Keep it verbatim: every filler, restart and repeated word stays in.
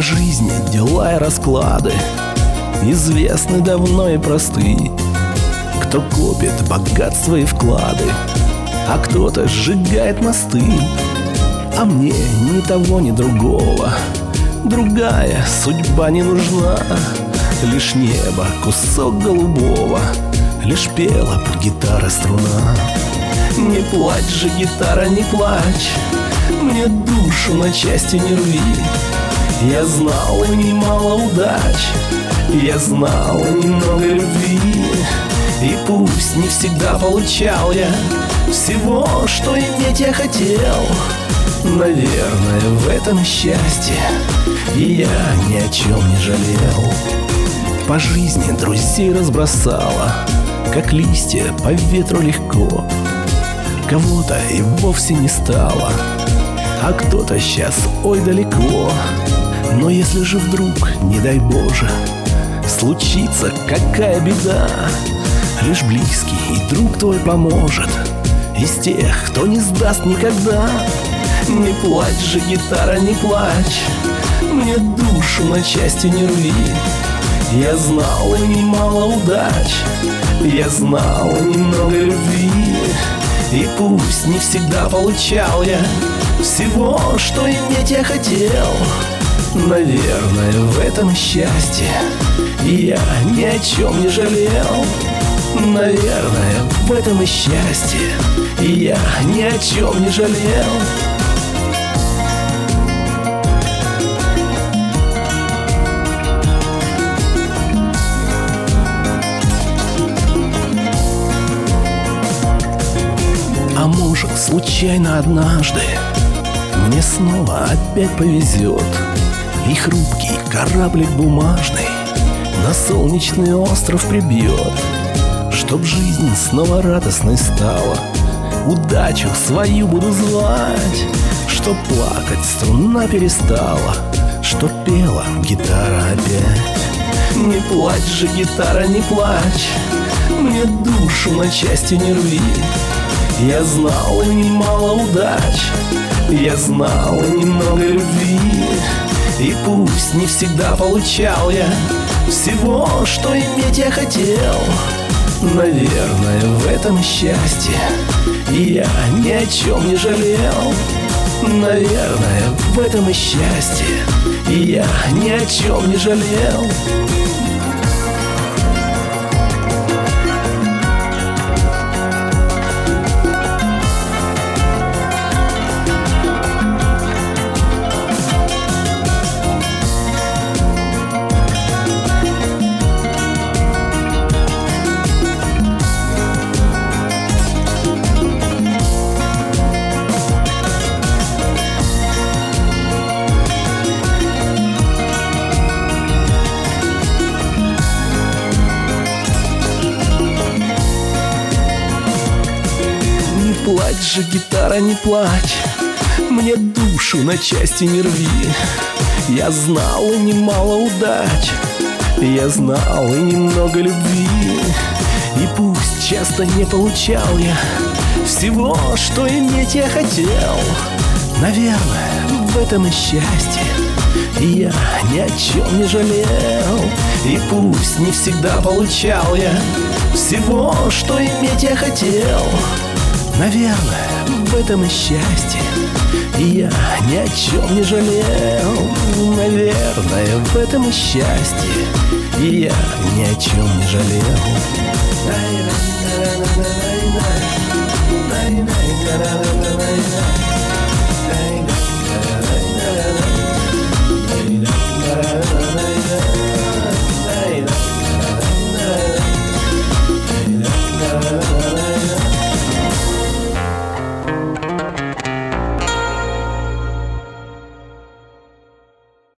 жизни дела и расклады известны давно и просты. Кто копит богатства и вклады, а кто-то сжигает мосты. А мне ни того, ни другого другая судьба не нужна. Лишь небо, кусок голубого, лишь пела под гитарой струна. Не плачь же, гитара, не плачь, мне душу на части не рви. Я знал немало удач, я знал немного любви. И пусть не всегда получал я всего, что иметь я хотел, наверное, в этом и счастье, и я ни о чем не жалел. По жизни друзей разбросала, как листья по ветру легко. Кого-то и вовсе не стало, а кто-то сейчас ой далеко. Но если же вдруг, не дай Боже, случится какая беда, лишь близкий и друг твой поможет, из тех, кто не сдаст никогда. Не плачь же, гитара, не плачь, мне душу на части не рви. Я знал и немало удач, я знал немного любви. И пусть не всегда получал я всего, что иметь я хотел, наверное, в этом и счастье, и я ни о чем не жалел. Наверное, в этом и счастье, и я ни о чем не жалел. А может, случайно однажды мне снова опять повезет, и хрупкий кораблик бумажный на солнечный остров прибьет, чтоб жизнь снова радостной стала, удачу свою буду звать, чтоб плакать струна перестала, чтоб пела гитара опять. Не плачь же, гитара, не плачь, мне душу на части не рви. Я знал и немало удач, я знал и немного любви. И пусть не всегда получал я всего, что иметь я хотел, наверное, в этом счастье, и я ни о чем не жалел. Наверное, в этом и счастье, и я ни о чем не жалел. Не плачь же, гитара, не плачь, мне душу на части не рви. Я знал и немало удач, я знал и немного любви. И пусть часто не получал я всего, что иметь я хотел, наверное, в этом и счастье, и я ни о чем не жалел. И пусть не всегда получал я всего, что иметь я хотел, наверное, в этом и счастье, и я ни о чем не жалел. Наверное, в этом и счастье, и я ни о чем не жалел.